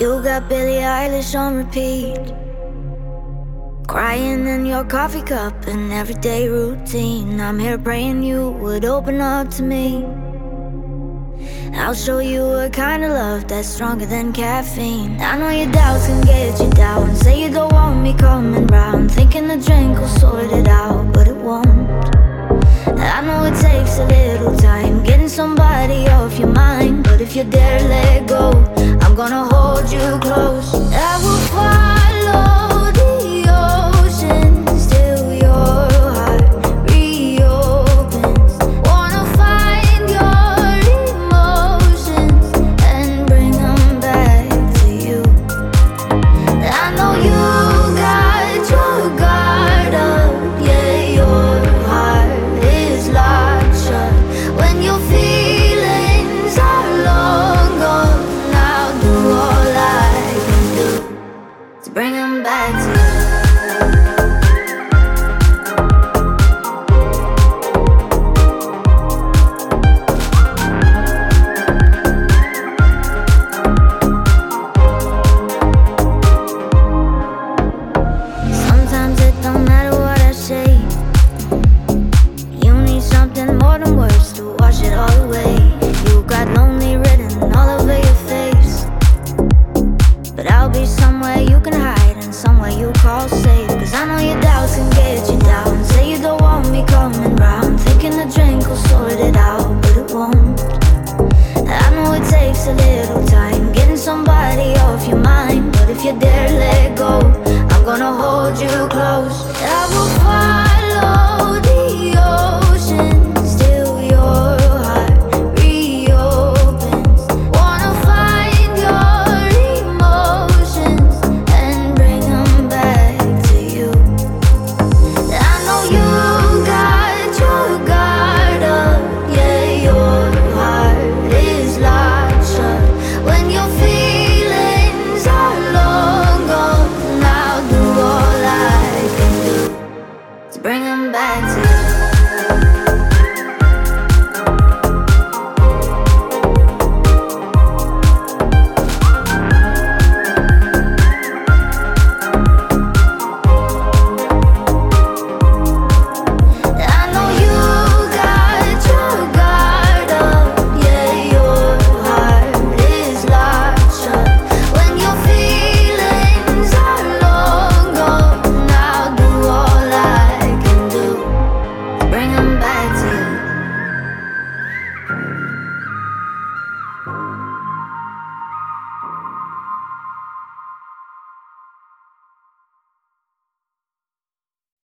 You got Billie Eilish on repeat, crying in your coffee cup, an everyday routine. I'm here praying you would open up to me. I'll show you a kind of love that's stronger than caffeine. I know your doubts can get you down. Say you don't want me coming round, thinking the drink will sort it out, but it won't. I know it takes a little time getting somebody off your mind, but if you dare let go, I'm gonna hold you close. I will follow the oceans till your heart reopens. Wanna find your emotions and bring them back to you. I know you got your guard up, yeah, your heart is locked shut. When your feelings are long gone, I'll do all I can do to bring them back to you. Sometimes it don't matter what I say. You need something more than words to wash it all away. You got lonely written all over your face, but I'll be somewhere you can hide and somewhere you call safe. Cause I know your doubts can get you down. Say you don't want me coming round, thinking the drink will sort it out, but it won't. I know it takes a little time getting somebody off your mind, but if you dare let go, I'm gonna hold you close. I will follow the oceans till your heart reopens. Wanna find your emotions and bring them back to you. I know you got your guard up, yeah, your heart is locked shut. When your feelings are long gone, I'll do all I can do to bring them back to you.